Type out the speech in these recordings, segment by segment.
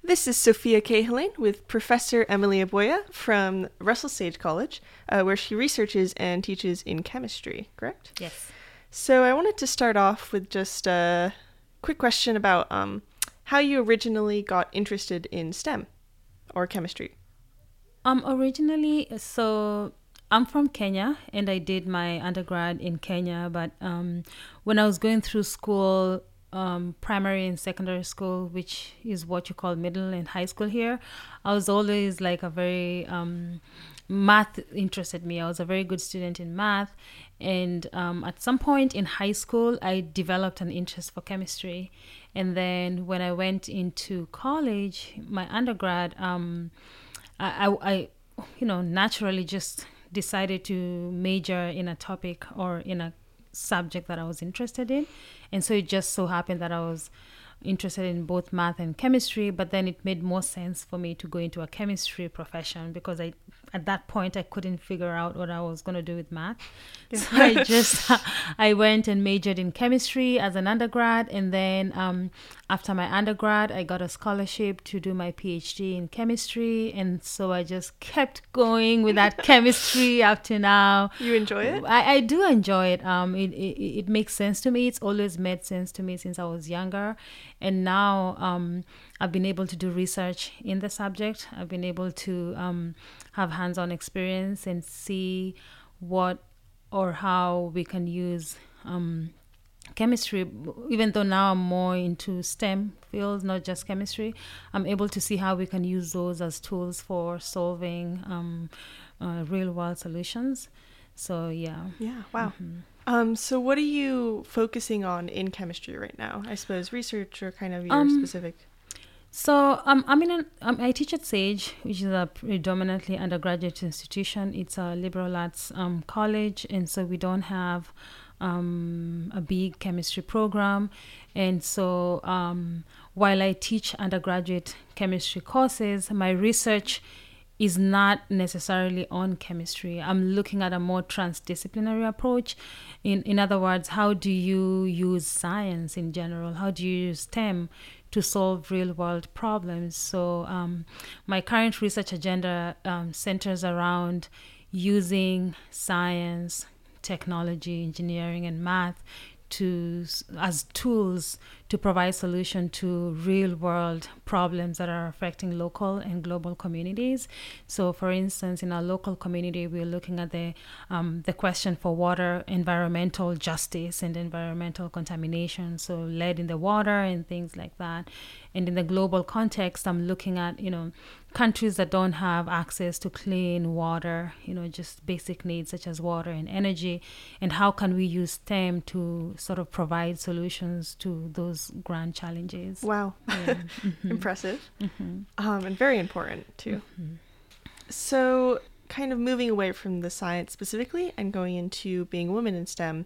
This is Sophia Cahalan with Professor Emily Aboya from Russell Sage College, where she researches and teaches in chemistry, correct? Yes. So I wanted to start off with just a quick question about how you originally got interested in STEM or chemistry. Originally, so I'm from Kenya and I did my undergrad in Kenya, but when I was going through school, primary and secondary school, which is what you call middle and high school here, I was always like a very math interested me. I was a very good student in math, and at some point in high school, I developed an interest for chemistry. And then when I went into college, my undergrad, I naturally just decided to major in a topic or in a subject that I was interested in. And so it just so happened that I was interested in both math and chemistry, but then it made more sense for me to go into a chemistry profession because at that point I couldn't figure out what I was going to do with math. Yeah. So I went and majored in chemistry as an undergrad, and then after my undergrad I got a scholarship to do my PhD in chemistry, and so I just kept going with that chemistry up to now. You enjoy it? I do enjoy it. It makes sense to me. It's always made sense to me since I was younger. And now I've been able to do research in the subject. I've been able to have hands-on experience and see what or how we can use chemistry. Even though now I'm more into STEM fields, not just chemistry, I'm able to see how we can use those as tools for solving real-world solutions. So, yeah. Yeah, wow. Mm-hmm. So what are you focusing on in chemistry right now? I suppose research or kind of your specific... So I teach at Sage, which is a predominantly undergraduate institution. It's a liberal arts college, and so we don't have a big chemistry program. And so while I teach undergraduate chemistry courses, my research is not necessarily on chemistry. I'm looking at a more transdisciplinary approach. In other words, how do you use science in general? How do you use STEM to solve real-world problems? So my current research agenda centers around using science, technology, engineering, and math as tools to provide solution to real-world problems that are affecting local and global communities. So, for instance, in our local community, we're looking at the question for water, environmental justice, and environmental contamination. So, lead in the water and things like that. And in the global context, I'm looking at countries that don't have access to clean water, just basic needs such as water and energy, and how can we use STEM to sort of provide solutions to those grand challenges. Wow. Yeah. Mm-hmm. Impressive. Mm-hmm. And very important too. Mm-hmm. So kind of moving away from the science specifically and going into being a woman in STEM,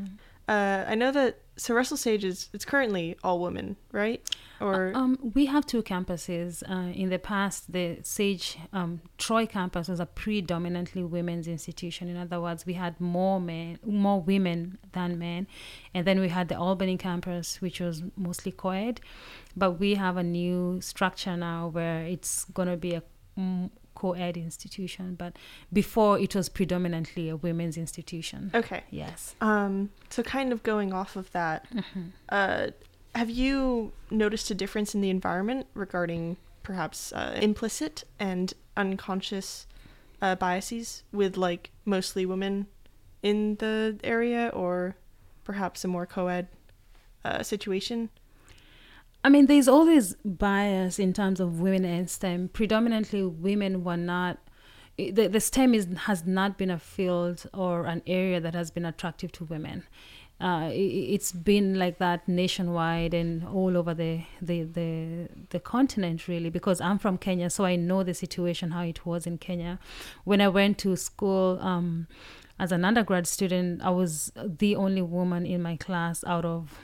I know that Russell Sage it's currently all women, right? Or we have two campuses. In the past, the Sage Troy campus was a predominantly women's institution. In other words, we had more women than men. And then we had the Albany campus, which was mostly co-ed. But we have a new structure now where it's going to be a co-ed institution, but before it was predominantly a women's institution. Okay. Yes. So kind of going off of that, have you noticed a difference in the environment regarding perhaps implicit and unconscious biases with like mostly women in the area, or perhaps a more co-ed situation? I mean, there's always bias in terms of women and STEM. Predominantly, women were not... The STEM has not been a field or an area that has been attractive to women. It's been like that nationwide and all over the continent, really, because I'm from Kenya, so I know the situation, how it was in Kenya. When I went to school as an undergrad student, I was the only woman in my class out of,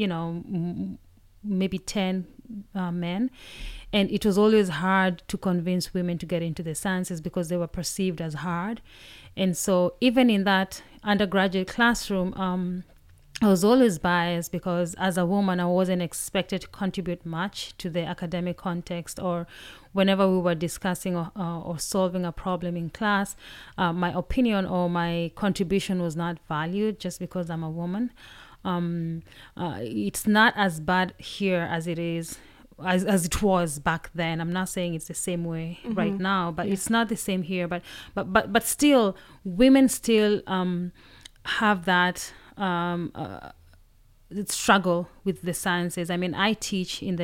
maybe 10 men, and it was always hard to convince women to get into the sciences because they were perceived as hard. And so even in that undergraduate classroom, I was always biased because as a woman, I wasn't expected to contribute much to the academic context, or whenever we were discussing or solving a problem in class, my opinion or my contribution was not valued just because I'm a woman. It's not as bad here as it is. As it was back then. I'm not saying it's the same way right now, but it's not the same here. But still, women still have that struggle with the sciences. I mean, I teach in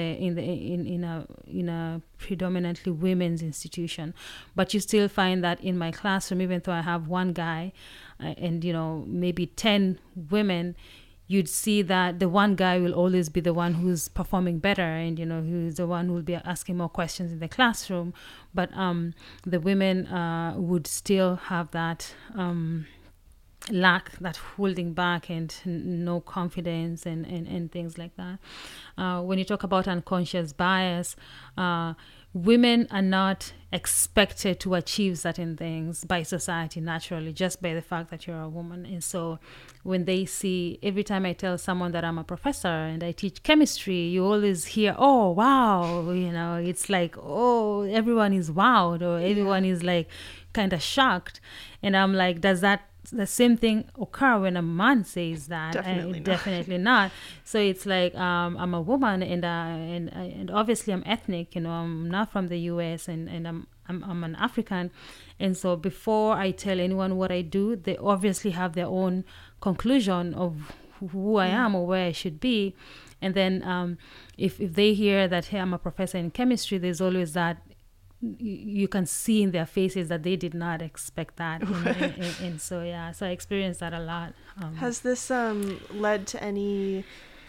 a predominantly women's institution, but you still find that in my classroom, even though I have one guy and maybe 10 women, you'd see that the one guy will always be the one who's performing better, and who's the one who will be asking more questions in the classroom. But the women would still have that lack, that holding back, and no confidence, and things like that. When you talk about unconscious bias, women are not expected to achieve certain things by society naturally, just by the fact that you're a woman. And so when they see, every time I tell someone that I'm a professor and I teach chemistry, you always hear, oh, wow, it's like, oh, everyone is wowed, or everyone is like kind of shocked. And I'm like, does that the same thing occur when a man says that? Definitely not. So it's like, I'm a woman, and obviously I'm ethnic. I'm not from the U.S. and I'm an African, and so before I tell anyone what I do, they obviously have their own conclusion of who I am or where I should be. And then if they hear that, hey, I'm a professor in chemistry, there's always that. You can see in their faces that they did not expect that. And so I experienced that a lot. Has this led to any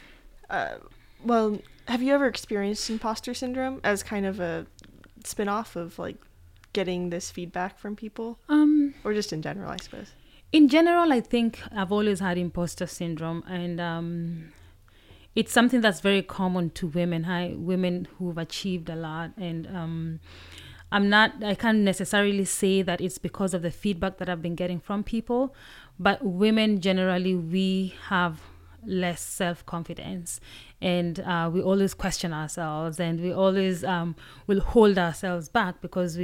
have you ever experienced imposter syndrome as kind of a spin-off of like getting this feedback from people, or just in general, I suppose? In general, I think I've always had imposter syndrome, and it's something that's very common to women who've achieved a lot. And I can't necessarily say that it's because of the feedback that I've been getting from people, but women generally, we have less self-confidence, and we always question ourselves, and we always will hold ourselves back because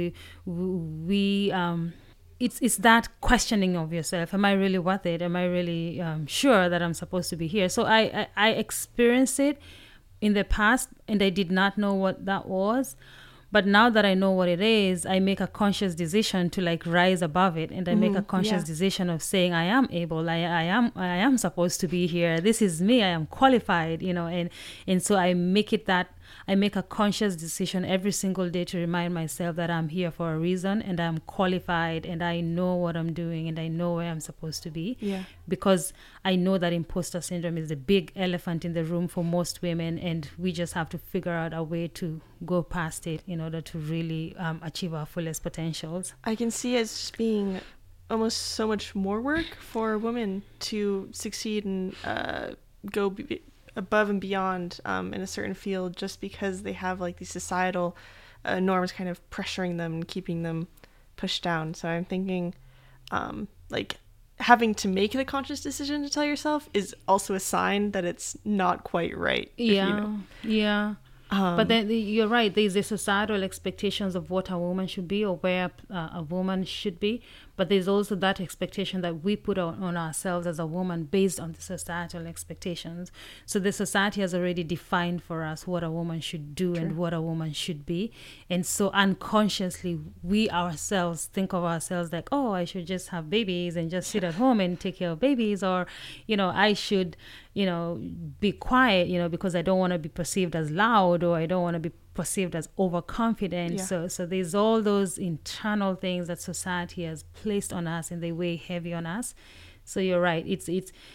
it's that questioning of yourself. Am I really worth it? Am I really sure that I'm supposed to be here? So I experienced it in the past, and I did not know what that was. But now that I know what it is, I make a conscious decision to like rise above it, and I make a conscious decision of saying I am able, I am supposed to be here. This is me. I am qualified, and so I make it that. I make a conscious decision every single day to remind myself that I'm here for a reason, and I'm qualified, and I know what I'm doing, and I know where I'm supposed to be. Yeah. Because I know that imposter syndrome is the big elephant in the room for most women, and we just have to figure out a way to go past it in order to really achieve our fullest potentials. I can see it as being almost so much more work for a woman to succeed and go above and beyond in a certain field, just because they have like these societal norms kind of pressuring them and keeping them pushed down. So I'm thinking like having to make the conscious decision to tell yourself is also a sign that it's not quite right. Yeah. But then you're right. There's the societal expectations of what a woman should be, or where a woman should be. But there's also that expectation that we put on ourselves as a woman based on the societal expectations. So the society has already defined for us what a woman should do and what a woman should be. And so unconsciously, we ourselves think of ourselves like, oh, I should just have babies and just sit at home and take care of babies. Or, I should, be quiet, because I don't want to be perceived as loud, or I don't want to be perceived as overconfident. So there's all those internal things that society has placed on us, and they weigh heavy on us. So you're right. It's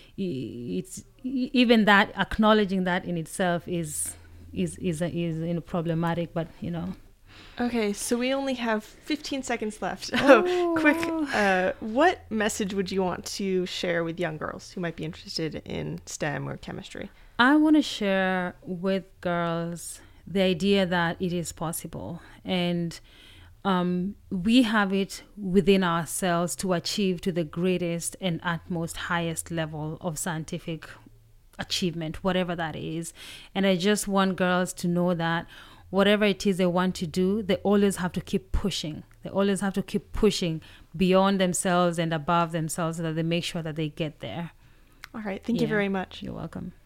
even that, acknowledging that in itself is problematic. But Okay, so we only have 15 seconds left. Oh. Quick, what message would you want to share with young girls who might be interested in STEM or chemistry? I want to share with girls the idea that it is possible, and we have it within ourselves to achieve to the greatest and utmost highest level of scientific achievement, whatever that is. And I just want girls to know that whatever it is they want to do, they always have to keep pushing. They always have to keep pushing beyond themselves and above themselves so that they make sure that they get there. All right. Thank you very much. You're welcome.